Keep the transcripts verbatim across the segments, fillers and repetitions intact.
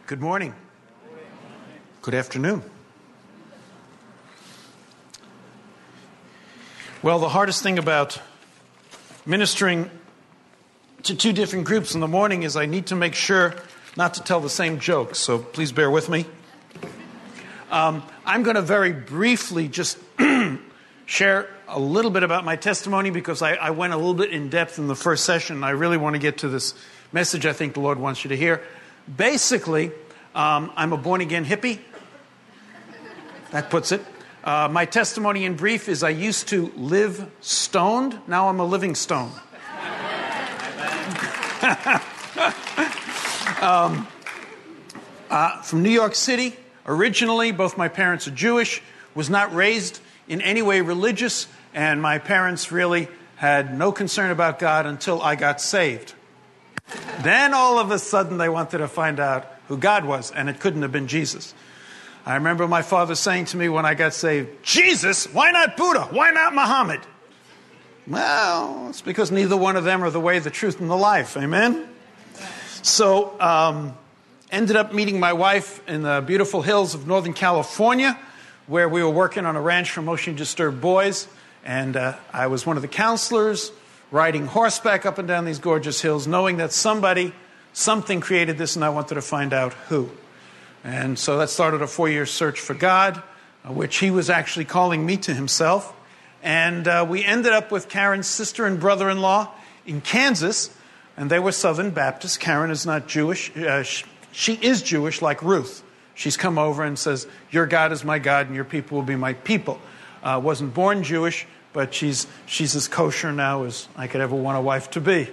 Good morning. Good afternoon. Well, the hardest thing about ministering to two different groups in the morning is I need to make sure not to tell the same jokes, so please bear with me. Um, I'm going to very briefly just share a little bit about my testimony because I, I went a little bit in depth in the first session, and I really want to get to this message I think the Lord wants you to hear. Basically, um, I'm a born-again hippie. That puts it. Uh, my testimony in brief is I used to live stoned. Now I'm a living stone. um, uh, from New York City, originally, both my parents are Jewish, was not raised in any way religious, and my parents really had no concern about God until I got saved. Then all of a sudden they wanted to find out who God was, and it couldn't have been Jesus. I remember my father saying to me when I got saved, Jesus, why not Buddha? Why not Muhammad? Well, it's because neither one of them are the way, the truth, and the life. Amen? So, um, ended up meeting my wife in the beautiful hills of Northern California, where we were working on a ranch for emotionally disturbed boys. And uh, I was one of the counselors, riding horseback up and down these gorgeous hills, knowing that somebody, something created this, and I wanted to find out who. And so that started a four-year search for God, uh, which he was actually calling me to himself. And uh, we ended up with Karen's sister and brother-in-law in Kansas, and they were Southern Baptists. Karen is not Jewish. Uh, she, she is Jewish, like Ruth. She's come over and says, your God is my God, and your people will be my people. Uh, wasn't born Jewish, but she's she's as kosher now as I could ever want a wife to be.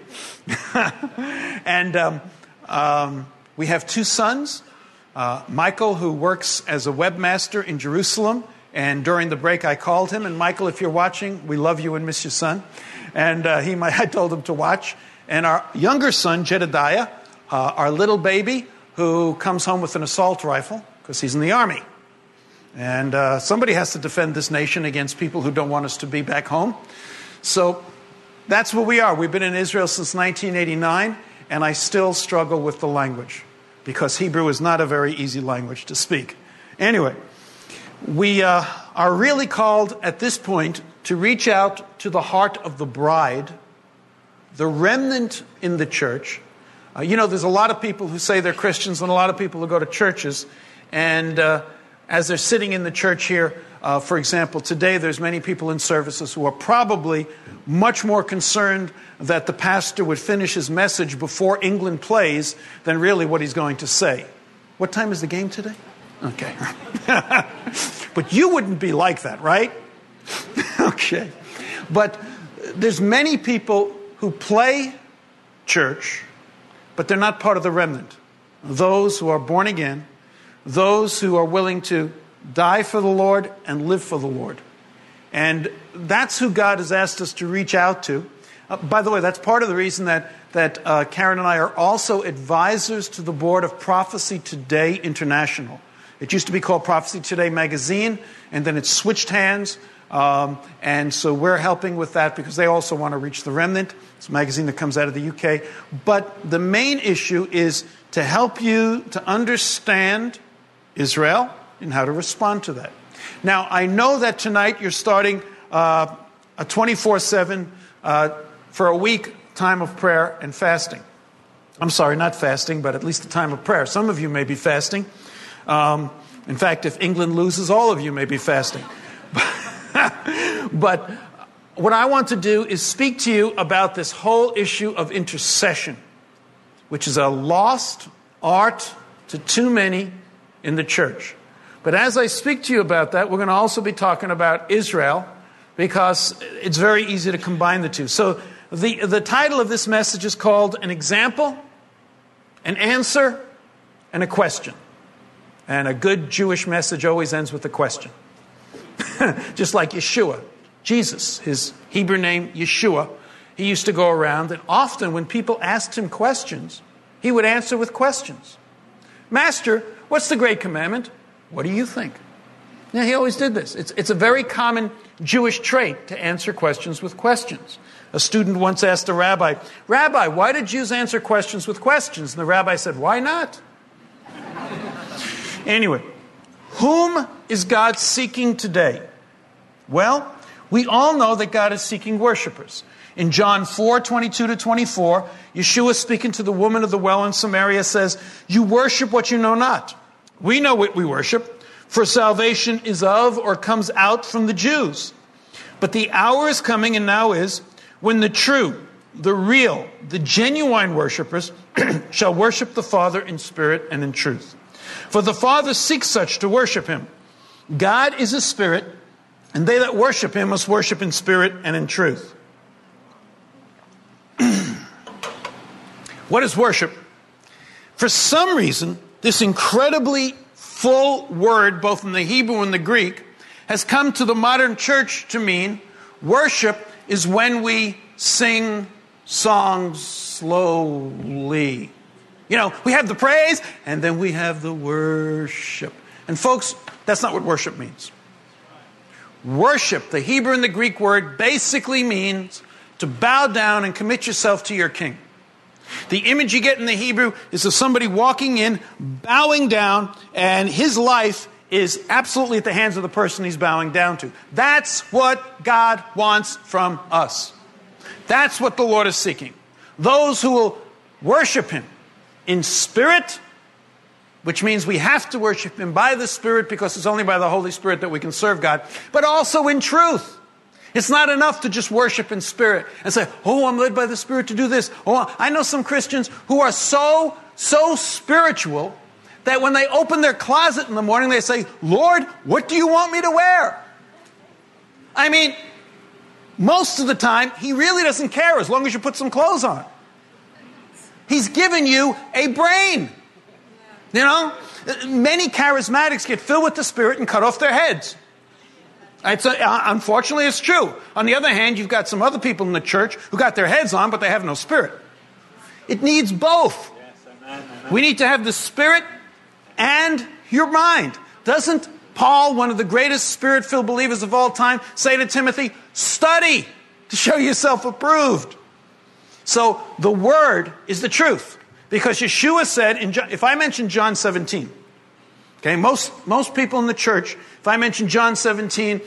and um, um, we have two sons. Uh, Michael, who works as a webmaster in Jerusalem, and during the break I called him, and Michael, if you're watching, we love you and miss your son. And uh, he, I told him to watch. And our younger son, Jedediah, uh, our little baby, who comes home with an assault rifle, because he's in the army. And uh, somebody has to defend this nation against people who don't want us to be back home. So that's where we are. We've been in Israel since nineteen eighty-nine, and I still struggle with the language, because Hebrew is not a very easy language to speak. Anyway, we uh, are really called at this point to reach out to the heart of the bride, the remnant in the church. Uh, you know, there's a lot of people who say they're Christians and a lot of people who go to churches. And uh, as they're sitting in the church here, uh, for example, today there's many people in services who are probably much more concerned that the pastor would finish his message before England plays than really what he's going to say. What time is the game today? Okay. But you wouldn't be like that, right? Okay. But there's many people who play church, but they're not part of the remnant. Those who are born again, those who are willing to die for the Lord and live for the Lord. And that's who God has asked us to reach out to. Uh, by the way, that's part of the reason that, that uh, Karen and I are also advisors to the board of Prophecy Today International. It used to be called Prophecy Today Magazine, and then it switched hands. Um, and so we're helping with that because they also want to reach the remnant. It's a magazine that comes out of the U K. But the main issue is to help you to understand Israel and how to respond to that. Now, I know that tonight you're starting uh, a twenty-four seven uh, for a week time of prayer and fasting. I'm sorry, not fasting, but at least a time of prayer. Some of you may be fasting. Um, in fact, if England loses, all of you may be fasting. But what I want to do is speak to you about this whole issue of intercession, which is a lost art to too many in the church. But as I speak to you about that, we're going to also be talking about Israel, because it's very easy to combine the two. So the, the title of this message is called An Example, an Answer, and a Question. And a good Jewish message always ends with a question. Just like Yeshua. Jesus, his Hebrew name, Yeshua, he used to go around, and often when people asked him questions, he would answer with questions. Master, what's the great commandment? What do you think? Yeah, he always did this. It's, it's a very common Jewish trait to answer questions with questions. A student once asked a rabbi, Rabbi, why do Jews answer questions with questions? And the rabbi said, why not? Anyway, whom is God seeking today? Well, we all know that God is seeking worshipers. In John four, twenty-two to twenty-four, Yeshua, speaking to the woman of the well in Samaria, says, "You worship what you know not. We know what we worship, for salvation is of or comes out from the Jews. But the hour is coming, and now is, when the true, the real, the genuine worshipers shall worship the Father in spirit and in truth. For the Father seeks such to worship him. God is a spirit, and they that worship him must worship in spirit and in truth." What is worship? For some reason, this incredibly full word, both in the Hebrew and the Greek, has come to the modern church to mean worship is when we sing songs slowly. You know, we have the praise, and then we have the worship. And folks, that's not what worship means. Worship, the Hebrew and the Greek word, basically means to bow down and commit yourself to your king. The image you get in the Hebrew is of somebody walking in, bowing down, and his life is absolutely at the hands of the person he's bowing down to. That's what God wants from us. That's what the Lord is seeking. Those who will worship him in spirit, which means we have to worship him by the Spirit, because it's only by the Holy Spirit that we can serve God, but also in truth. It's not enough to just worship in spirit and say, "Oh, I'm led by the Spirit to do this." Oh, I know some Christians who are so, so spiritual that when they open their closet in the morning, they say, "Lord, what do you want me to wear?" I mean, most of the time, he really doesn't care as long as you put some clothes on. He's given you a brain. You know, many charismatics get filled with the Spirit and cut off their heads. It's a, uh, unfortunately, it's true. On the other hand, you've got some other people in the church who got their heads on, but they have no spirit. It needs both. Yes, amen, amen. We need to have the Spirit and your mind. Doesn't Paul, one of the greatest Spirit-filled believers of all time, say to Timothy, "Study to show yourself approved"? So the Word is the truth. Because Yeshua said, in John, if I mention John seventeen, okay, most, most people in the church, if I mention John seventeen,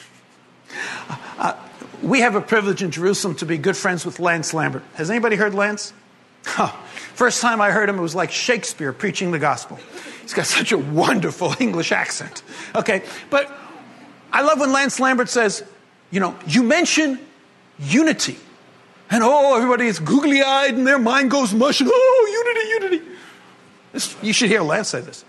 uh, we have a privilege in Jerusalem to be good friends with Lance Lambert. Has anybody heard Lance? Oh, first time I heard him, it was like Shakespeare preaching the gospel. He's got such a wonderful English accent. Okay, but I love when Lance Lambert says, you know, you mention unity. And oh, everybody is googly-eyed and their mind goes mush. And, oh, unity, unity. This, you should hear Lance say this.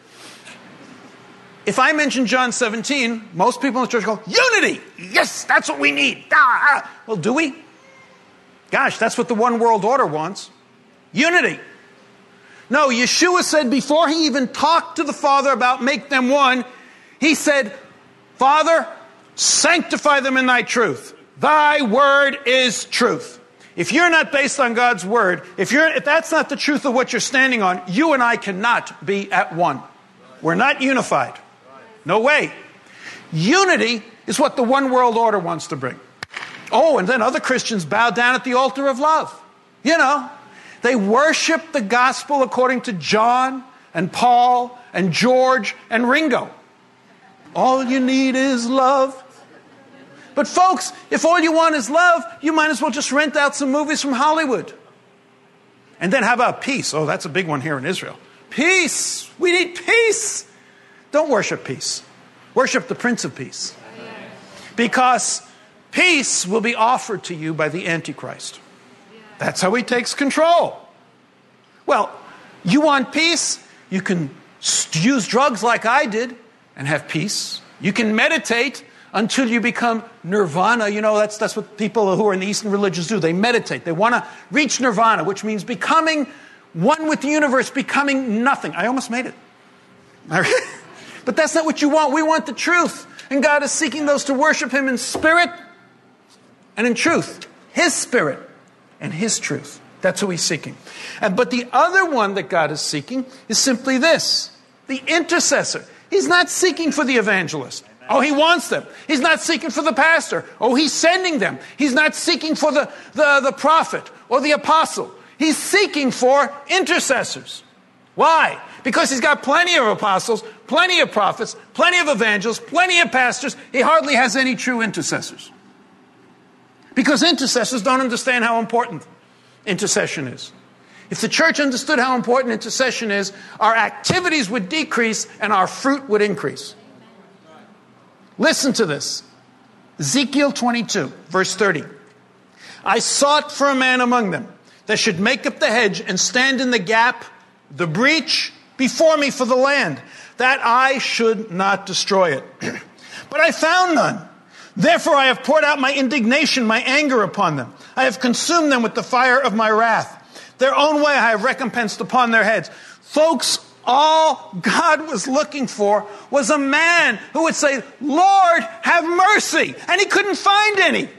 If I mention John seventeen, most people in the church go, "Unity! Yes, that's what we need." Ah, ah. Well, do we? Gosh, that's what the one world order wants. Unity. No, Yeshua said before he even talked to the Father about make them one, he said, "Father, sanctify them in thy truth. Thy word is truth." If you're not based on God's word, if you're if that's not the truth of what you're standing on, you and I cannot be at one. We're not unified. No way. Unity is what the one world order wants to bring. Oh, and then other Christians bow down at the altar of love. You know, they worship the gospel according to John and Paul and George and Ringo. All you need is love. But folks, if all you want is love, you might as well just rent out some movies from Hollywood. And then how about peace? Oh, that's a big one here in Israel. Peace. We need peace. Don't worship peace. Worship the Prince of Peace. Because peace will be offered to you by the Antichrist. That's how he takes control. Well, you want peace? You can use drugs like I did and have peace. You can meditate until you become nirvana. You know, that's, that's what people who are in the Eastern religions do. They meditate. They want to reach nirvana, which means becoming one with the universe, becoming nothing. I almost made it. But that's not what you want. We want the truth. And God is seeking those to worship him in spirit and in truth. His spirit and his truth. That's who he's seeking. And, but the other one that God is seeking is simply this. The intercessor. He's not seeking for the evangelist. Oh, he wants them. He's not seeking for the pastor. Oh, he's sending them. He's not seeking for the, the, the prophet or the apostle. He's seeking for intercessors. Why? Because he's got plenty of apostles, plenty of prophets, plenty of evangelists, plenty of pastors. He hardly has any true intercessors. Because intercessors don't understand how important intercession is. If the church understood how important intercession is, our activities would decrease and our fruit would increase. Listen to this. Ezekiel twenty-two, verse thirty. I sought for a man among them that should make up the hedge and stand in the gap, the breach before me for the land, that I should not destroy it. But I found none. Therefore I have poured out my indignation, my anger upon them. I have consumed them with the fire of my wrath. Their own way I have recompensed upon their heads. Folks, all God was looking for was a man who would say, Lord, have mercy. And he couldn't find any.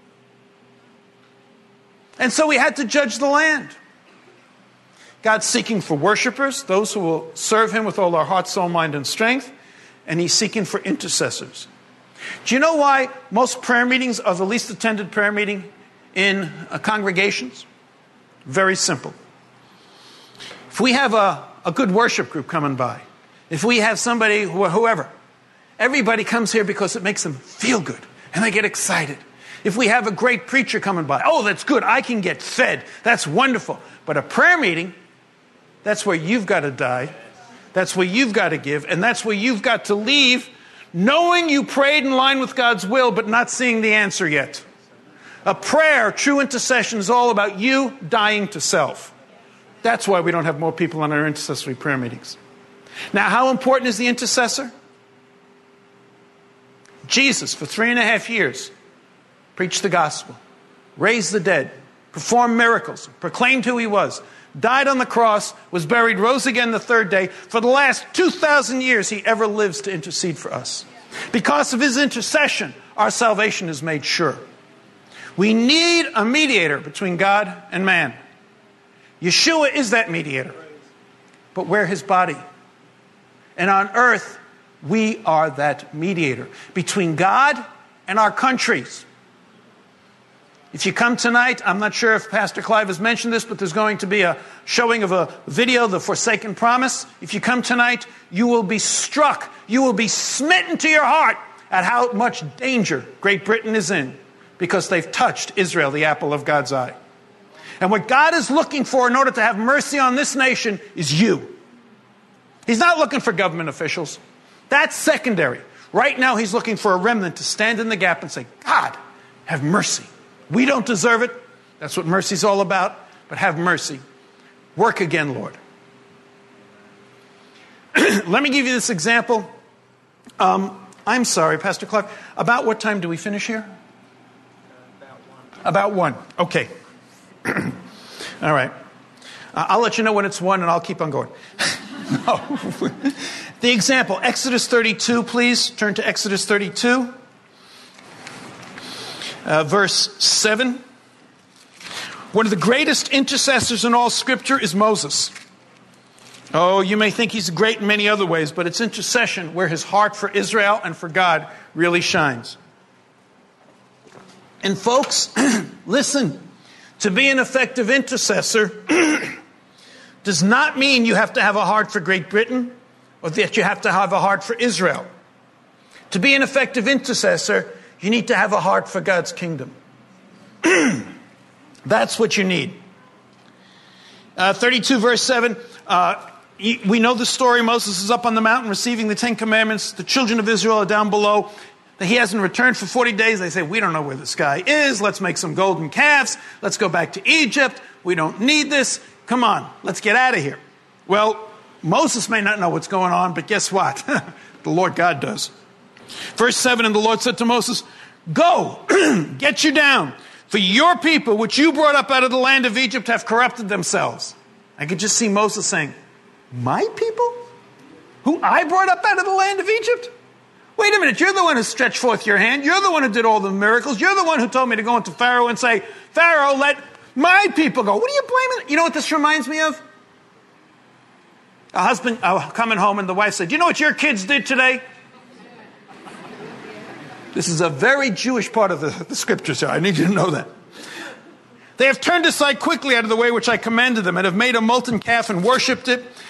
And so he had to judge the land. God's seeking for worshipers, those who will serve him with all our heart, soul, mind, and strength. And he's seeking for intercessors. Do you know why most prayer meetings are the least attended prayer meeting in uh, congregations? Very simple. If we have a, a good worship group coming by, if we have somebody, wh- whoever, everybody comes here because it makes them feel good and they get excited. If we have a great preacher coming by, oh, that's good, I can get fed, that's wonderful. But a prayer meeting, that's where you've got to die, that's where you've got to give, and that's where you've got to leave knowing you prayed in line with God's will, but not seeing the answer yet. A prayer, true intercession, is all about you dying to self. That's why we don't have more people on our intercessory prayer meetings. Now, how important is the intercessor? Jesus, for three and a half years, preached the gospel, raised the dead, performed miracles, proclaimed who he was, died on the cross, was buried, rose again the third day. For the last two thousand years, he ever lives to intercede for us. Because of his intercession, our salvation is made sure. We need a mediator between God and man. Yeshua is that mediator. But we're his body. And on earth, we are that mediator between God and our countries. If you come tonight, I'm not sure if Pastor Clive has mentioned this, but there's going to be a showing of a video, The Forsaken Promise. If you come tonight, you will be struck, you will be smitten to your heart at how much danger Great Britain is in because they've touched Israel, the apple of God's eye. And what God is looking for in order to have mercy on this nation is you. He's not looking for government officials. That's secondary. Right now, he's looking for a remnant to stand in the gap and say, God, have mercy. We don't deserve it. That's what mercy's all about. But have mercy. Work again, Lord. Let me give you this example. Um, I'm sorry, Pastor Clark. About what time do we finish here? About one. About one. Okay. All right. Uh, I'll let you know when it's one, and I'll keep on going. No. The example, Exodus thirty-two, please. Turn to Exodus thirty-two. Uh, verse seven. One of the greatest intercessors in all Scripture is Moses. Oh, you may think he's great in many other ways, but it's intercession where his heart for Israel and for God really shines. And folks, listen, to be an effective intercessor does not mean you have to have a heart for Great Britain or that you have to have a heart for Israel. To be an effective intercessor, you need to have a heart for God's kingdom. That's what you need. Uh, thirty-two verse seven. Uh, we know the story. Moses is up on the mountain receiving the Ten Commandments. The children of Israel are down below. He hasn't returned for forty days. They say, we don't know where this guy is. Let's make some golden calves. Let's go back to Egypt. We don't need this. Come on, let's get out of here. Well, Moses may not know what's going on, but guess what? The Lord God does. Verse seven, and the Lord said to Moses, go, get you down, for your people, which you brought up out of the land of Egypt, have corrupted themselves. I could just see Moses saying, my people? Who I brought up out of the land of Egypt? Wait a minute, you're the one who stretched forth your hand. You're the one who did all the miracles. You're the one who told me to go into Pharaoh and say, Pharaoh, let my people go. What are you blaming? You know what this reminds me of? A husband uh, coming home and the wife said, do you know what your kids did today? This is a very Jewish part of the, the scriptures here. I need you to know that. They have turned aside quickly out of the way which I commanded them and have made a molten calf and worshipped it.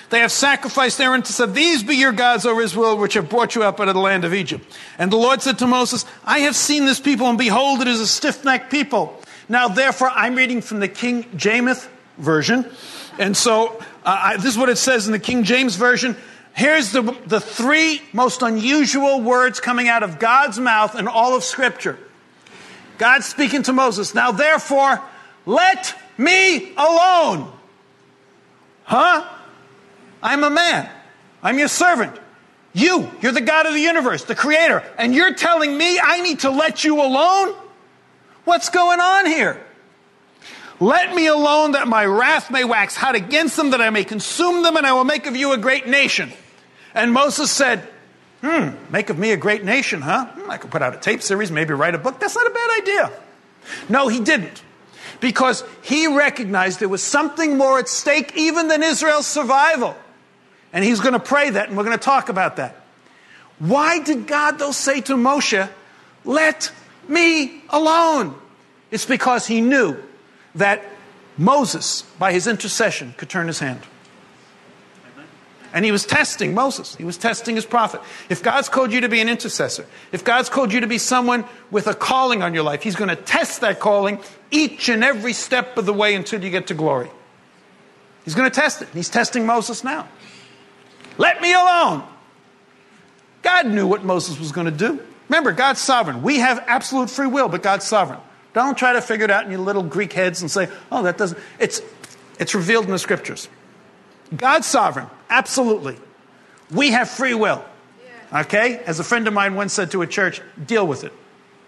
They have sacrificed Aaron to say, these be your gods, O Israel, which have brought you up out of the land of Egypt. And the Lord said to Moses, I have seen this people, and behold, it is a stiff-necked people. Now, therefore, I'm reading from the King James Version. And so, uh, I, this is what it says in the King James Version. Here's the, the three most unusual words coming out of God's mouth in all of Scripture. God speaking to Moses, now therefore, let me alone. Huh? I'm a man. I'm your servant. You, you're the God of the universe, the creator. And you're telling me I need to let you alone? What's going on here? Let me alone that my wrath may wax hot against them, that I may consume them, and I will make of you a great nation. And Moses said, hmm, make of me a great nation, huh? Hmm, I could put out a tape series, maybe write a book. That's not a bad idea. No, he didn't. Because he recognized there was something more at stake even than Israel's survival. And he's going to pray that, and we're going to talk about that. Why did God, though, say to Moshe, let me alone? It's because he knew that Moses, by his intercession, could turn his hand. And he was testing Moses. He was testing his prophet. If God's called you to be an intercessor, if God's called you to be someone with a calling on your life, he's going to test that calling each and every step of the way until you get to glory. He's going to test it. He's testing Moses now. Let me alone. God knew what Moses was going to do. Remember, God's sovereign. We have absolute free will, but God's sovereign. Don't try to figure it out in your little Greek heads and say, oh, that doesn't... It's, it's revealed in the Scriptures. God's sovereign. Absolutely. We have free will. Okay? As a friend of mine once said to a church, deal with it.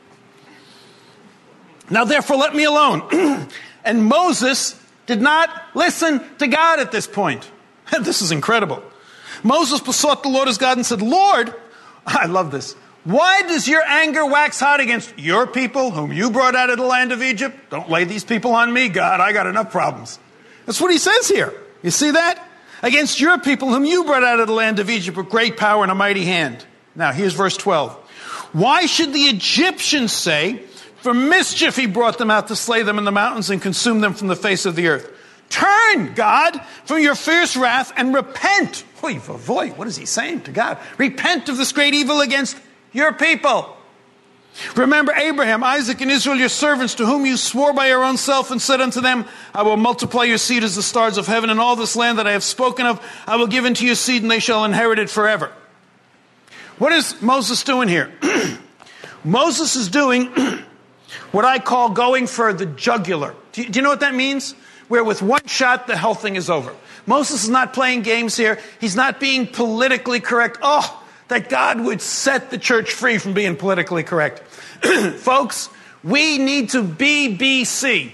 Now, therefore, let me alone. And Moses did not listen to God at this point. This is incredible. Moses besought the Lord his God and said, Lord, I love this. Why does your anger wax hot against your people whom you brought out of the land of Egypt? Don't lay these people on me, God. I got enough problems. That's what he says here. You see that? Against your people whom you brought out of the land of Egypt with great power and a mighty hand. Now, here's verse twelve. Why should the Egyptians say, for mischief he brought them out to slay them in the mountains and consume them from the face of the earth? Turn, God, from your fierce wrath and repent. Oy, voy, what is he saying to God? Repent of this great evil against your people. Remember Abraham, Isaac, and Israel, your servants, to whom you swore by your own self and said unto them, I will multiply your seed as the stars of heaven, and all this land that I have spoken of, I will give into your seed, and they shall inherit it forever. What is Moses doing here? Moses is doing what I call going for the jugular. Do you, do you know what that means? Where with one shot, the whole thing is over. Moses is not playing games here. He's not being politically correct. Oh, that God would set the church free from being politically correct. Folks, we need to B B C.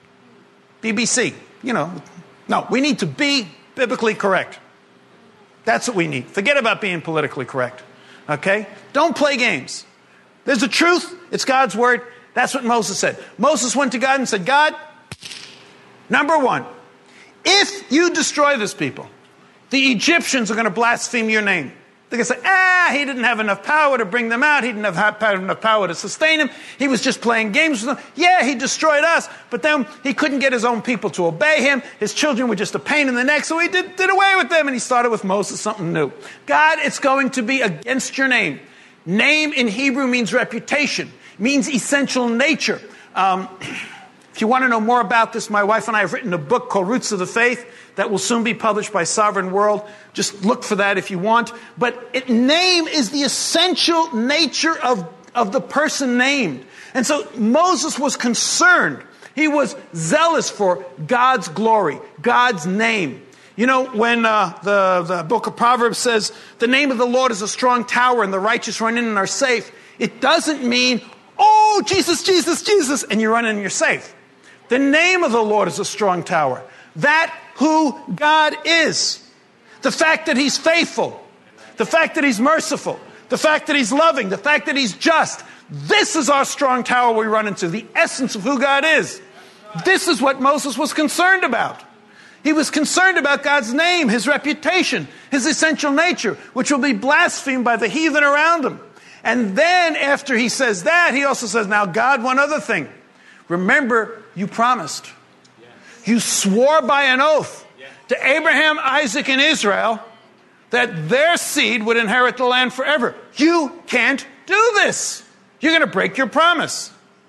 B B C, you know. No, we need to be biblically correct. That's what we need. Forget about being politically correct. Okay? Don't play games. There's the truth. It's God's word. That's what Moses said. Moses went to God and said, God, number one, if you destroy this people, the Egyptians are going to blaspheme your name. They're going to say, ah, he didn't have enough power to bring them out. He didn't have enough power to sustain them. He was just playing games with them. Yeah, he destroyed us, but then he couldn't get his own people to obey him. His children were just a pain in the neck, so he did, did away with them, and he started with Moses something new. God, it's going to be against your name. Name in Hebrew means reputation, means essential nature. Um, if you want to know more about this, my wife and I have written a book called Roots of the Faith that will soon be published by Sovereign World. Just look for that if you want. But it, name is the essential nature of, of the person named. And so Moses was concerned. He was zealous for God's glory, God's name. You know, when uh, the, the book of Proverbs says, the name of the Lord is a strong tower and the righteous run in and are safe, it doesn't mean, oh, Jesus, Jesus, Jesus, and you run in and you're safe. The name of the Lord is a strong tower. That who God is. The fact that he's faithful. The fact that he's merciful. The fact that he's loving. The fact that he's just. This is our strong tower we run into. The essence of who God is. This is what Moses was concerned about. He was concerned about God's name, his reputation, his essential nature, which will be blasphemed by the heathen around him. And then after he says that, he also says, now God, one other thing. Remember, you promised. You swore by an oath to Abraham, Isaac, and Israel that their seed would inherit the land forever. You can't do this. You're going to break your promise.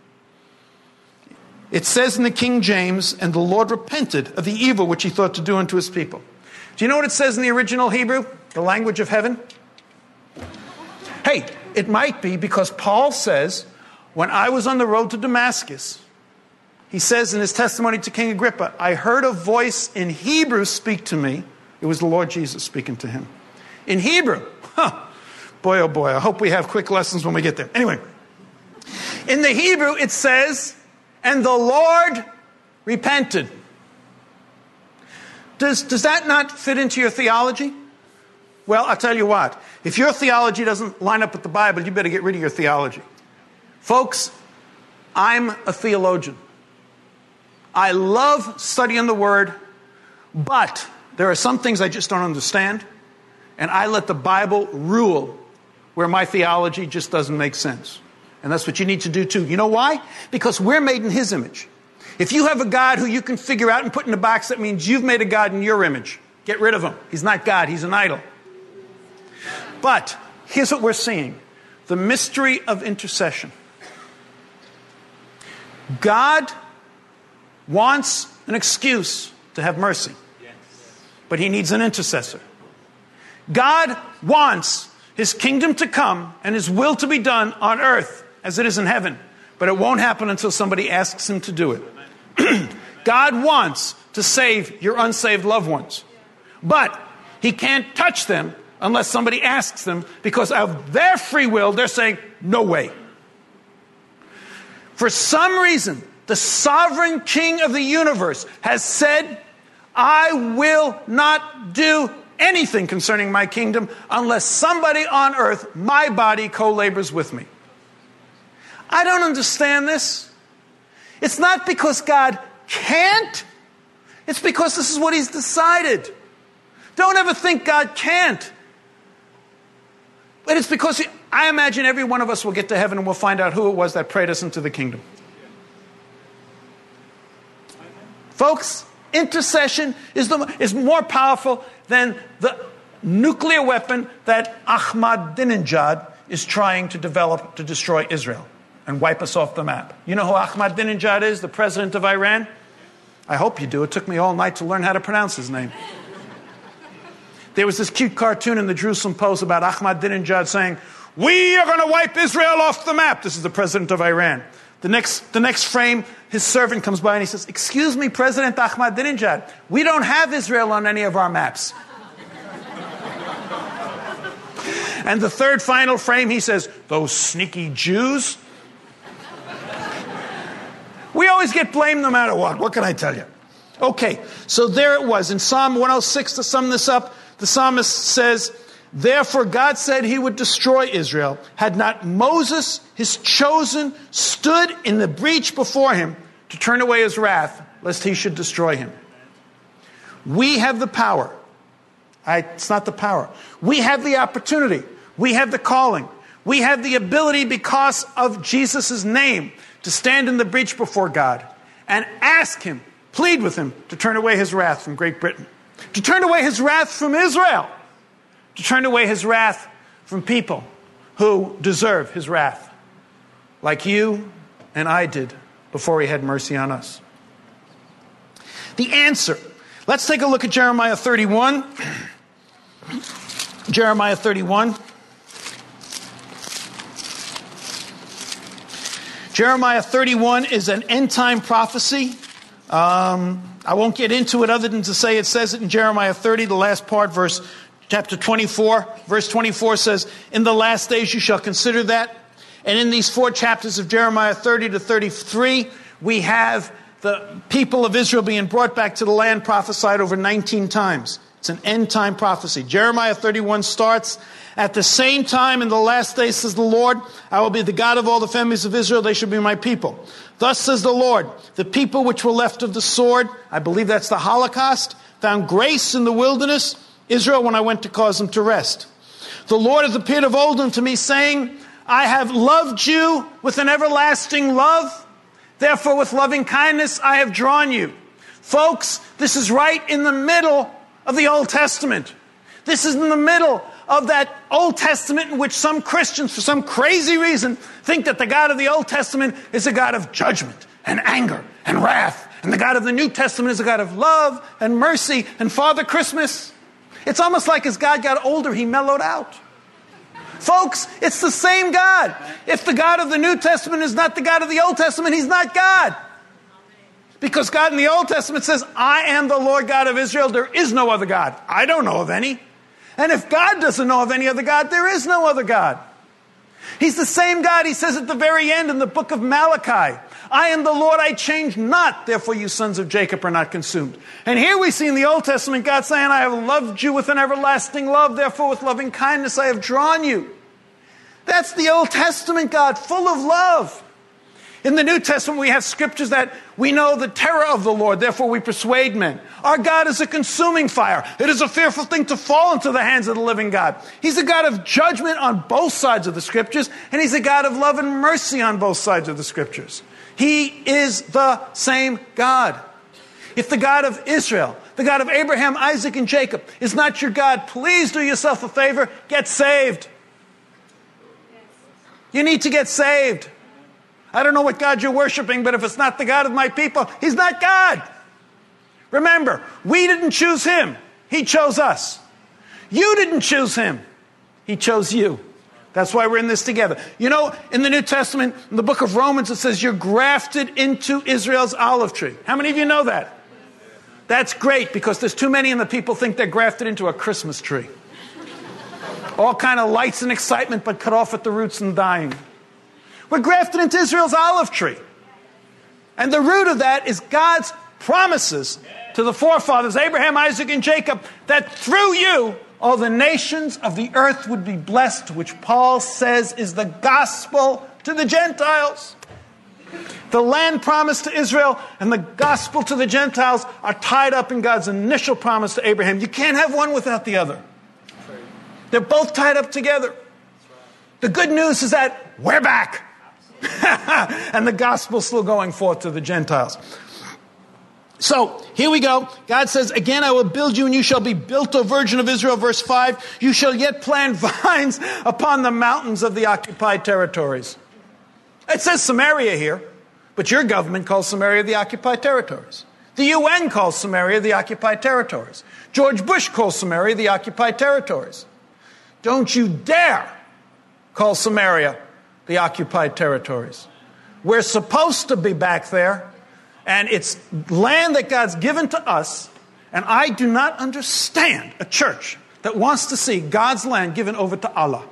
It says in the King James, and the Lord repented of the evil which he thought to do unto his people. Do you know what it says in the original Hebrew, the language of heaven? Hey, it might be because Paul says, when I was on the road to Damascus, he says in his testimony to King Agrippa, I heard a voice in Hebrew speak to me. It was the Lord Jesus speaking to him. In Hebrew. Huh. Boy, oh boy, I hope we have quick lessons when we get there. Anyway, in the Hebrew it says, and the Lord repented. Does, does that not fit into your theology? Well, I'll tell you what. If your theology doesn't line up with the Bible, you better get rid of your theology. Folks, I'm a theologian. I love studying the Word, but there are some things I just don't understand, and I let the Bible rule where my theology just doesn't make sense. And that's what you need to do too. You know why? Because we're made in His image. If you have a God who you can figure out and put in a box, that means you've made a God in your image. Get rid of him. He's not God. He's an idol. But here's what we're seeing. The mystery of intercession. God wants an excuse to have mercy. But He needs an intercessor. God wants His kingdom to come and His will to be done on earth as it is in heaven. But it won't happen until somebody asks Him to do it. God wants to save your unsaved loved ones. But He can't touch them unless somebody asks them, because of their free will, they're saying, no way. For some reason, the sovereign King of the universe has said, I will not do anything concerning my kingdom unless somebody on earth, my body, co-labors with me. I don't understand this. It's not because God can't. It's because this is what He's decided. Don't ever think God can't. But it's because he, I imagine every one of us will get to heaven and we'll find out who it was that prayed us into the kingdom. Folks, intercession is, the, is more powerful than the nuclear weapon that Ahmadinejad is trying to develop to destroy Israel and wipe us off the map. You know who Ahmadinejad is, the president of Iran? I hope you do. It took me all night to learn how to pronounce his name. There was this cute cartoon in the Jerusalem Post about Ahmadinejad saying, we are going to wipe Israel off the map. This is the president of Iran. The next, the next frame, his servant comes by and he says, excuse me, President Ahmadinejad, we don't have Israel on any of our maps. And the third final frame, he says, those sneaky Jews. We always get blamed no matter what. What can I tell you? Okay, so there it was. In Psalm one oh six, to sum this up, the psalmist says, therefore God said He would destroy Israel, had not Moses, His chosen, stood in the breach before Him to turn away His wrath, lest He should destroy him. We have the power. I, it's not the power. We have the opportunity. We have the calling. We have the ability, because of Jesus' name, to stand in the breach before God and ask Him, plead with Him to turn away His wrath from Great Britain, to turn away His wrath from Israel, to turn away His wrath from people who deserve His wrath, like you and I did before He had mercy on us. The answer. Let's take a look at Jeremiah thirty-one. Jeremiah thirty-one. Jeremiah thirty-one is an end-time prophecy. Um, I won't get into it other than to say it says it in Jeremiah thirty, the last part, verse chapter twenty-four. Verse twenty-four says, in the last days you shall consider that. And in these four chapters of Jeremiah thirty to thirty-three, we have the people of Israel being brought back to the land prophesied over nineteen times. It's an end-time prophecy. Jeremiah thirty-one starts, at the same time in the last days, says the Lord, I will be the God of all the families of Israel. They shall be my people. Thus says the Lord, the people which were left of the sword, I believe that's the Holocaust, found grace in the wilderness, Israel, when I went to cause them to rest. The Lord hath appeared of old unto me, saying, I have loved you with an everlasting love. Therefore with loving kindness I have drawn you. Folks, this is right in the middle of the Old Testament. This is in the middle of that Old Testament in which some Christians, for some crazy reason, think that the God of the Old Testament is a God of judgment and anger and wrath. And the God of the New Testament is a God of love and mercy and Father Christmas. It's almost like as God got older, he mellowed out. Folks, it's the same God. If the God of the New Testament is not the God of the Old Testament, he's not God. Because God in the Old Testament says, I am the Lord God of Israel. There is no other God. I don't know of any. And if God doesn't know of any other God, there is no other God. He's the same God. He says at the very end in the book of Malachi, I am the Lord, I change not. Therefore you sons of Jacob are not consumed. And here we see in the Old Testament God saying, I have loved you with an everlasting love. Therefore with loving kindness I have drawn you. That's the Old Testament God, full of love. In the New Testament, we have scriptures that we know the terror of the Lord, therefore we persuade men. Our God is a consuming fire. It is a fearful thing to fall into the hands of the living God. He's a God of judgment on both sides of the scriptures, and he's a God of love and mercy on both sides of the scriptures. He is the same God. If the God of Israel, the God of Abraham, Isaac, and Jacob is not your God, please do yourself a favor, get saved. You need to get saved. I don't know what God you're worshiping, but if it's not the God of my people, he's not God. Remember, we didn't choose him. He chose us. You didn't choose him. He chose you. That's why we're in this together. You know, in the New Testament, in the book of Romans, it says you're grafted into Israel's olive tree. How many of you know that? That's great, because there's too many and the people think they're grafted into a Christmas tree. All kind of lights and excitement, but cut off at the roots and dying. We're grafted into Israel's olive tree. And the root of that is God's promises to the forefathers, Abraham, Isaac, and Jacob, that through you, all the nations of the earth would be blessed, which Paul says is the gospel to the Gentiles. The land promised to Israel and the gospel to the Gentiles are tied up in God's initial promise to Abraham. You can't have one without the other. They're both tied up together. The good news is that we're back. And the gospel's still going forth to the Gentiles. So, here we go. God says, again, I will build you and you shall be built, O virgin of Israel. Verse five, you shall yet plant vines upon the mountains of the occupied territories. It says Samaria here, but your government calls Samaria the occupied territories. The U N calls Samaria the occupied territories. George Bush calls Samaria the occupied territories. Don't you dare call Samaria the occupied territories. We're supposed to be back there, and it's land that God's given to us, and I do not understand a church that wants to see God's land given over to Allah.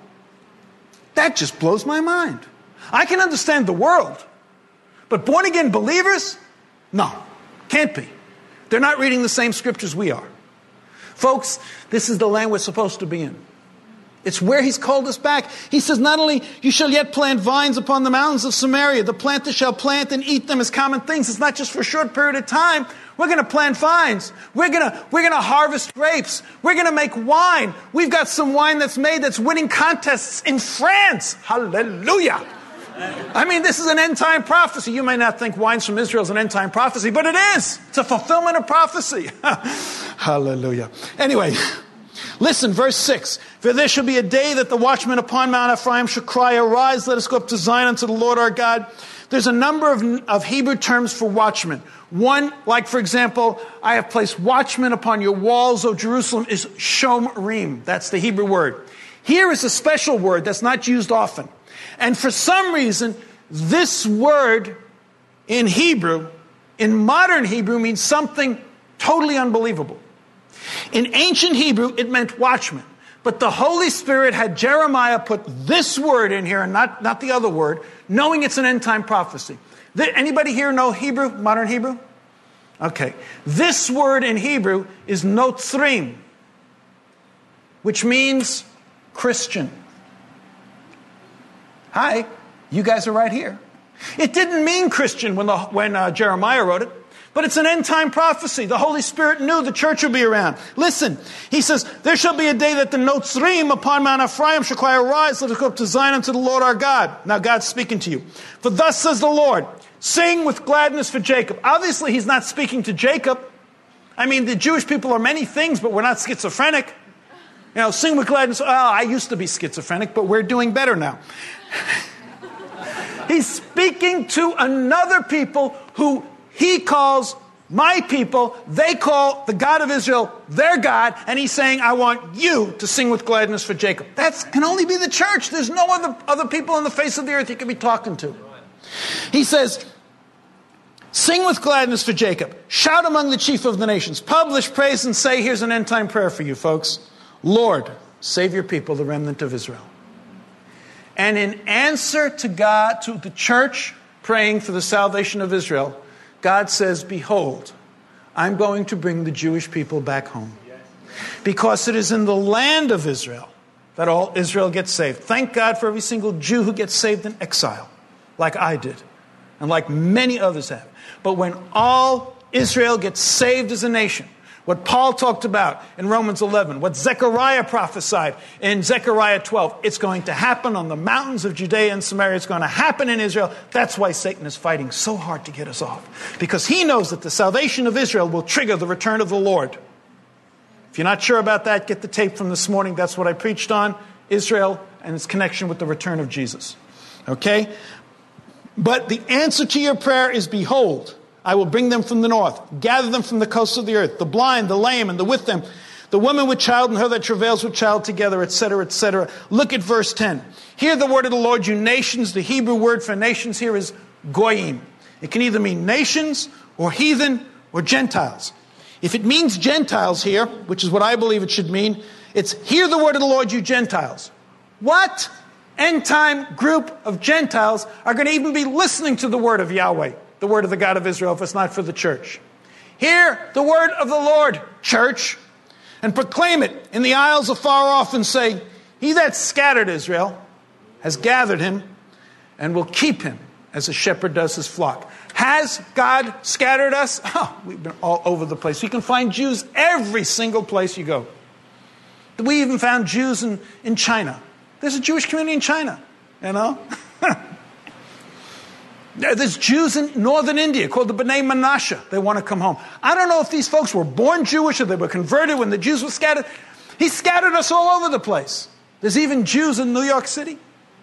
That just blows my mind. I can understand the world, but born-again believers? No, can't be. They're not reading the same scriptures we are. Folks, this is the land we're supposed to be in. It's where he's called us back. He says, not only you shall yet plant vines upon the mountains of Samaria, the planter shall plant and eat them as common things. It's not just for a short period of time. We're going to plant vines. We're going to, we're going to harvest grapes. We're going to make wine. We've got some wine that's made that's winning contests in France. Hallelujah. I mean, this is an end-time prophecy. You may not think wines from Israel is an end-time prophecy, but it is. It's a fulfillment of prophecy. Hallelujah. Anyway, listen, verse six. For there shall be a day that the watchmen upon Mount Ephraim shall cry, arise, let us go up to Zion unto the Lord our God. There's a number of, of Hebrew terms for watchmen. One, like for example, I have placed watchmen upon your walls, O Jerusalem, is shomrim. That's the Hebrew word. Here is a special word that's not used often. And for some reason, this word in Hebrew, in modern Hebrew, means something totally unbelievable. In ancient Hebrew, it meant watchman. But the Holy Spirit had Jeremiah put this word in here and not, not the other word, knowing it's an end-time prophecy. Anybody here know Hebrew, modern Hebrew? Okay. This word in Hebrew is notzrim, which means Christian. Hi, you guys are right here. It didn't mean Christian when, the, when uh, Jeremiah wrote it. But it's an end-time prophecy. The Holy Spirit knew the church would be around. Listen, he says, there shall be a day that the notzrim upon Mount Ephraim shall cry, arise, let us go up to Zion unto the Lord our God. Now God's speaking to you. For thus says the Lord, Sing with gladness for Jacob. Obviously, he's not speaking to Jacob. I mean, the Jewish people are many things, but we're not schizophrenic. You know, sing with gladness. Oh, I used to be schizophrenic, but we're doing better now. He's speaking to another people who he calls my people. They call the God of Israel their God, and he's saying, I want you to sing with gladness for Jacob. That can only be the church. There's no other, other people on the face of the earth he could be talking to. He says, sing with gladness for Jacob. Shout among the chief of the nations. Publish praise and say, here's an end-time prayer for you, folks. Lord, save your people, the remnant of Israel. And in answer to God, to the church praying for the salvation of Israel, God says, behold, I'm going to bring the Jewish people back home. Because it is in the land of Israel that all Israel gets saved. Thank God for every single Jew who gets saved in exile, like I did, and like many others have. But when all Israel gets saved as a nation, what Paul talked about in Romans eleven, what Zechariah prophesied in Zechariah twelve, it's going to happen on the mountains of Judea and Samaria. It's going to happen in Israel. That's why Satan is fighting so hard to get us off. Because he knows that the salvation of Israel will trigger the return of the Lord. If you're not sure about that, get the tape from this morning. That's what I preached on, Israel and its connection with the return of Jesus. Okay? But the answer to your prayer is, behold, I will bring them from the north, gather them from the coasts of the earth, the blind, the lame, and the with them, the woman with child and her that travails with child together, et cetera, et cetera. Look at verse ten. Hear the word of the Lord, you nations. The Hebrew word for nations here is goyim. It can either mean nations or heathen or Gentiles. If it means Gentiles here, which is what I believe it should mean, it's hear the word of the Lord, you Gentiles. What end-time group of Gentiles are going to even be listening to the word of Yahweh, the word of the God of Israel, if it's not for the church? Hear the word of the Lord, church, and proclaim it in the isles afar off and say, he that scattered Israel has gathered him and will keep him as a shepherd does his flock. Has God scattered us? Oh, we've been all over the place. You can find Jews every single place you go. We even found Jews in, in China. There's a Jewish community in China, you know. There's Jews in northern India called the B'nai Menashe. They want to come home. I don't know if these folks were born Jewish or they were converted when the Jews were scattered. He scattered us all over the place. There's even Jews in New York City.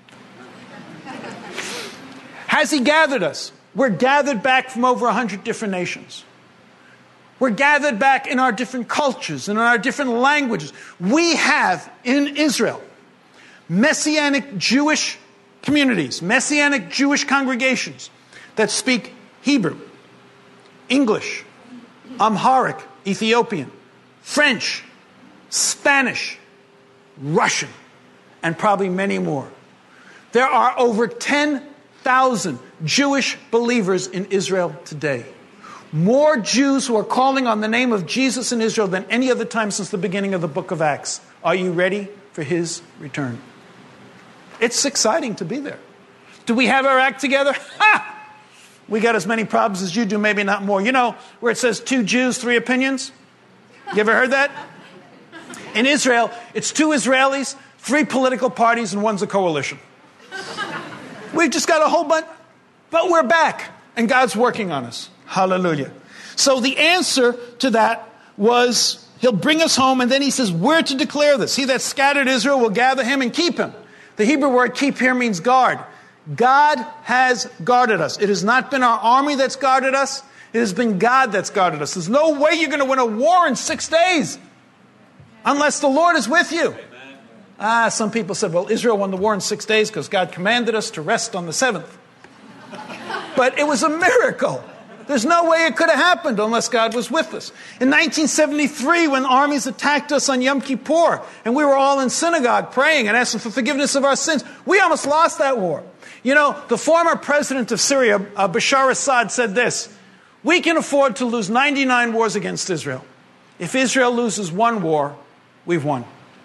Has he gathered us? We're gathered back from over a hundred different nations. We're gathered back in our different cultures and in our different languages. We have in Israel Messianic Jewish communities, Messianic Jewish congregations that speak Hebrew, English, Amharic, Ethiopian, French, Spanish, Russian, and probably many more. There are over ten thousand Jewish believers in Israel today. More Jews who are calling on the name of Jesus in Israel than any other time since the beginning of the book of Acts. Are you ready for his return? It's exciting to be there. Do we have our act together? Ha! We got as many problems as you do, maybe not more. You know, where it says two Jews, three opinions? You ever heard that? In Israel, it's two Israelis, three political parties, and one's a coalition. We've just got a whole bunch, but we're back, and God's working on us. Hallelujah. So the answer to that was, he'll bring us home, and then he says, we're to declare this. He that scattered Israel will gather him and keep him. The Hebrew word keep here means guard. God has guarded us. It has not been our army that's guarded us. It has been God that's guarded us. There's no way you're going to win a war in six days unless the Lord is with you. Amen. Ah, some people said, well, Israel won the war in six days because God commanded us to rest on the seventh. But it was a miracle. There's no way it could have happened unless God was with us. In nineteen seventy-three, when armies attacked us on Yom Kippur, and we were all in synagogue praying and asking for forgiveness of our sins, we almost lost that war. You know, the former president of Syria, uh, Bashar Assad, said this: we can afford to lose ninety-nine wars against Israel. If Israel loses one war, we've won.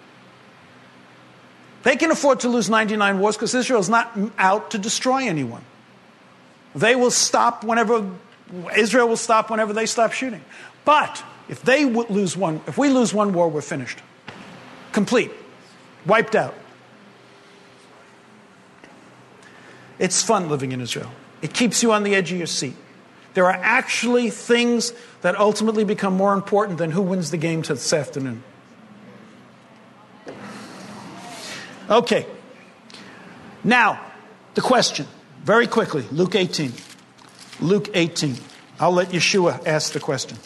They can afford to lose ninety-nine wars because Israel's not out to destroy anyone. They will stop whenever... Israel will stop whenever they stop shooting. But if they lose one, if we lose one war, we're finished. Complete. Wiped out. It's fun living in Israel. It keeps you on the edge of your seat. There are actually things that ultimately become more important than who wins the game this afternoon. Okay. Now, the question, very quickly, Luke eighteen. Luke eighteen. I'll let Yeshua ask the question.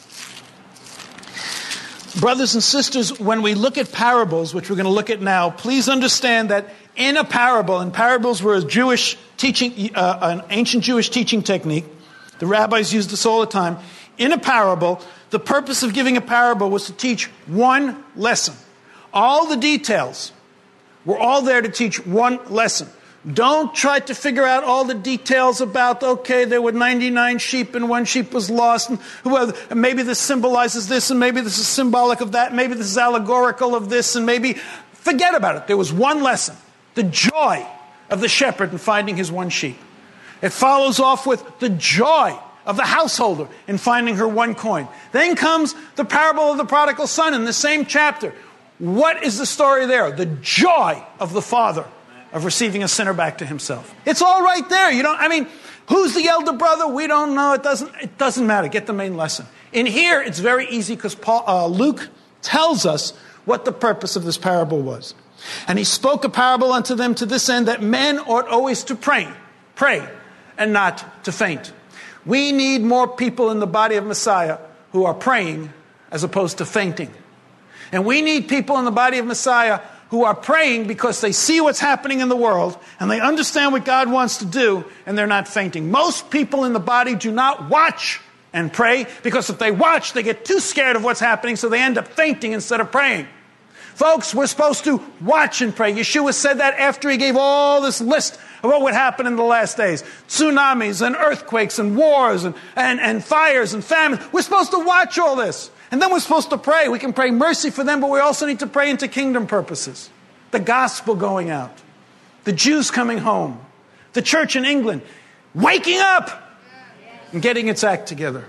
Brothers and sisters, when we look at parables, which we're going to look at now, please understand that in a parable, and parables were a Jewish teaching, uh, an ancient Jewish teaching technique. The rabbis used this all the time. In a parable, the purpose of giving a parable was to teach one lesson. All the details were all there to teach one lesson. Don't try to figure out all the details about, okay, there were ninety-nine sheep and one sheep was lost, and, well, and maybe this symbolizes this, and maybe this is symbolic of that, maybe this is allegorical of this, and maybe... Forget about it. There was one lesson. The joy of the shepherd in finding his one sheep. It follows off with the joy of the householder in finding her one coin. Then comes the parable of the prodigal son in the same chapter. What is the story there? The joy of the father of receiving a sinner back to himself. It's all right there. You don't, I mean, who's the elder brother? We don't know. It doesn't, it doesn't matter. Get the main lesson. In here, it's very easy because Paul, uh, Luke tells us what the purpose of this parable was. And he spoke a parable unto them to this end, that men ought always to pray, pray, and not to faint. We need more people in the body of Messiah who are praying as opposed to fainting. And we need people in the body of Messiah who are praying because they see what's happening in the world and they understand what God wants to do, and they're not fainting. Most people in the body do not watch and pray, because if they watch, they get too scared of what's happening, so they end up fainting instead of praying. Folks, we're supposed to watch and pray. Yeshua said that after he gave all this list of what would happen in the last days. Tsunamis and earthquakes and wars and, and, and fires and famines. We're supposed to watch all this. And then we're supposed to pray. We can pray mercy for them, but we also need to pray into kingdom purposes. The gospel going out. The Jews coming home. The church in England waking up and getting its act together.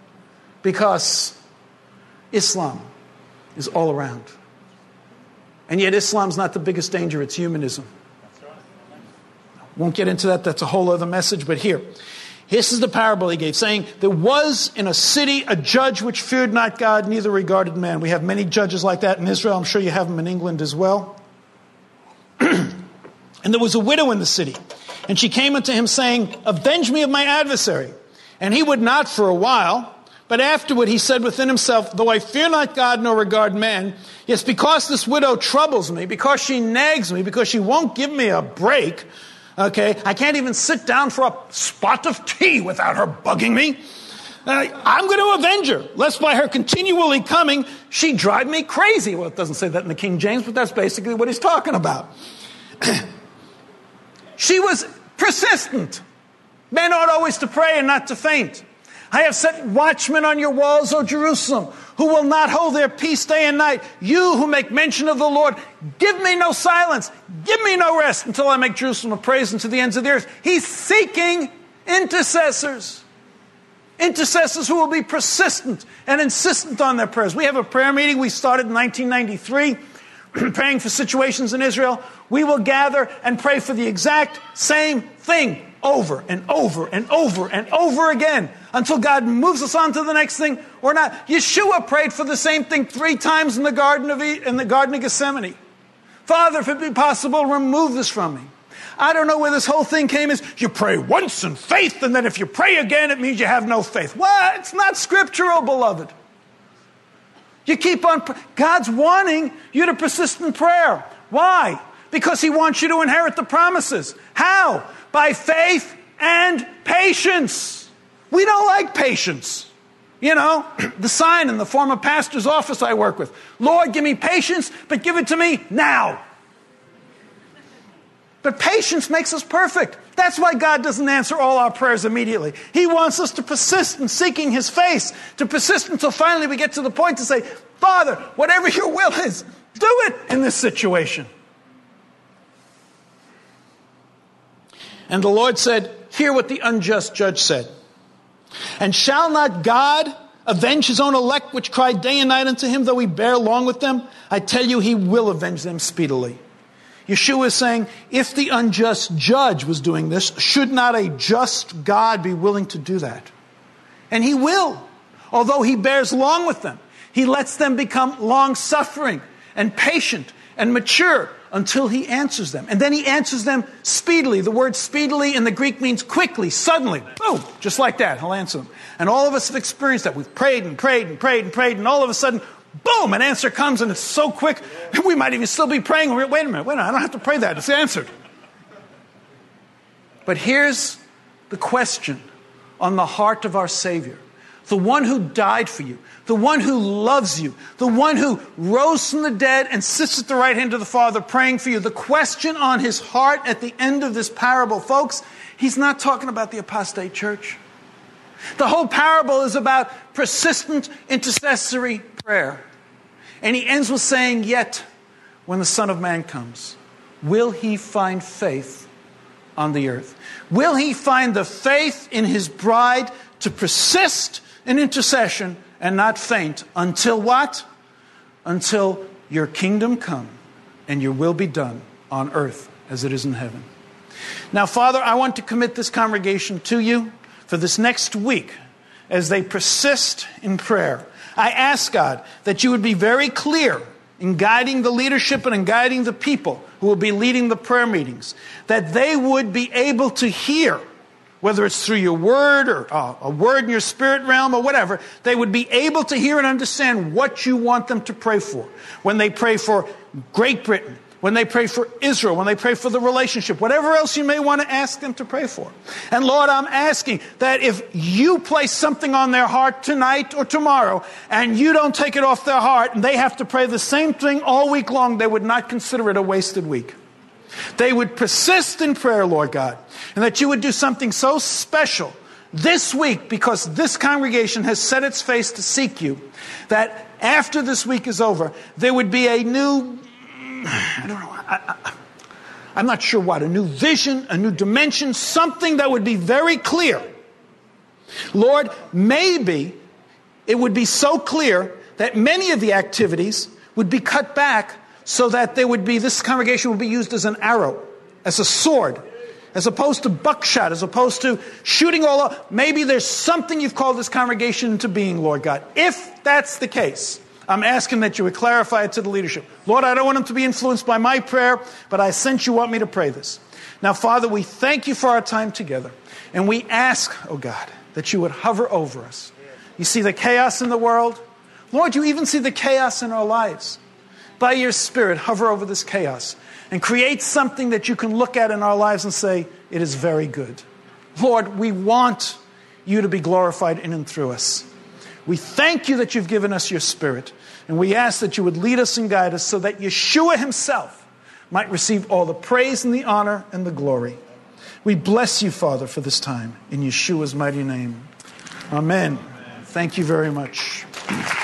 Because Islam is all around. And yet Islam's not the biggest danger, it's humanism. Won't get into that, that's a whole other message, but here. This is the parable he gave, saying, there was in a city a judge which feared not God, neither regarded man. We have many judges like that in Israel. I'm sure you have them in England as well. And there was a widow in the city. And she came unto him, saying, avenge me of my adversary. And he would not for a while. But afterward he said within himself, though I fear not God nor regard man, yes, because this widow troubles me, because she nags me, because she won't give me a break, okay, I can't even sit down for a spot of tea without her bugging me. Uh, I'm going to avenge her, lest by her continually coming, she drive me crazy. Well, it doesn't say that in the King James, but that's basically what he's talking about. She was persistent. Men ought always to pray and not to faint. I have set watchmen on your walls, O Jerusalem, who will not hold their peace day and night. You who make mention of the Lord, give me no silence, give me no rest until I make Jerusalem a praise unto the ends of the earth. He's seeking intercessors. Intercessors who will be persistent and insistent on their prayers. We have a prayer meeting we started in nineteen ninety-three, praying for situations in Israel. We will gather and pray for the exact same thing over and over and over and over again until God moves us on to the next thing or not. Yeshua prayed for the same thing three times in the Garden of e- in the Garden of Gethsemane. Father, if it be possible, remove this from me. I don't know where this whole thing came is. You pray once in faith, and then if you pray again, it means you have no faith. Well, it's not scriptural, beloved. You keep on. God's wanting you to persist in prayer. Why? Because he wants you to inherit the promises. How? By faith and patience. We don't like patience. You know, the sign in the former pastor's office I work with. Lord, give me patience, but give it to me now. But patience makes us perfect. That's why God doesn't answer all our prayers immediately. He wants us to persist in seeking his face, to persist until finally we get to the point to say, Father, whatever your will is, do it in this situation. And the Lord said, hear what the unjust judge said. And shall not God avenge his own elect, which cry day and night unto him, though he bear long with them? I tell you, he will avenge them speedily. Yeshua is saying, if the unjust judge was doing this, should not a just God be willing to do that? And he will. Although he bears long with them, he lets them become long-suffering and patient and mature until he answers them. And then he answers them speedily. The word speedily in the Greek means quickly, suddenly. Boom, just like that, he'll answer them. And all of us have experienced that. We've prayed and prayed and prayed and prayed, and all of a sudden, boom, an answer comes, and it's so quick, we might even still be praying. Wait a minute, wait a minute, I don't have to pray that. It's answered. But here's the question on the heart of our Savior. The one who died for you, the one who loves you, the one who rose from the dead and sits at the right hand of the Father praying for you. The question on his heart at the end of this parable, folks, he's not talking about the apostate church. The whole parable is about persistent intercessory prayer. And he ends with saying, yet, when the Son of Man comes, will he find faith on the earth? Will he find the faith in his bride to persist in intercession and not faint until what? Until your kingdom come and your will be done on earth as it is in heaven. Now, Father, I want to commit this congregation to you for this next week as they persist in prayer. I ask, God, that you would be very clear in guiding the leadership and in guiding the people who will be leading the prayer meetings, that they would be able to hear, whether it's through your word or uh, a word in your spirit realm or whatever, they would be able to hear and understand what you want them to pray for. When they pray for Great Britain, when they pray for Israel, when they pray for the relationship, whatever else you may want to ask them to pray for. And Lord, I'm asking that if you place something on their heart tonight or tomorrow and you don't take it off their heart and they have to pray the same thing all week long, they would not consider it a wasted week. They would persist in prayer, Lord God, and that you would do something so special this week because this congregation has set its face to seek you, that after this week is over, there would be a new, I don't know, I, I, I'm not sure what, a new vision, a new dimension, something that would be very clear. Lord, maybe it would be so clear that many of the activities would be cut back so that there would be, this congregation would be used as an arrow, as a sword, as opposed to buckshot, as opposed to shooting all up. Maybe there's something you've called this congregation into being, Lord God. If that's the case, I'm asking that you would clarify it to the leadership. Lord, I don't want them to be influenced by my prayer, but I sense you want me to pray this. Now, Father, we thank you for our time together. And we ask, oh God, that you would hover over us. You see the chaos in the world? Lord, you even see the chaos in our lives. By your Spirit, hover over this chaos and create something that you can look at in our lives and say, it is very good. Lord, we want you to be glorified in and through us. We thank you that you've given us your Spirit, and we ask that you would lead us and guide us so that Yeshua himself might receive all the praise and the honor and the glory. We bless you, Father, for this time. In Yeshua's mighty name. Amen. Amen. Thank you very much.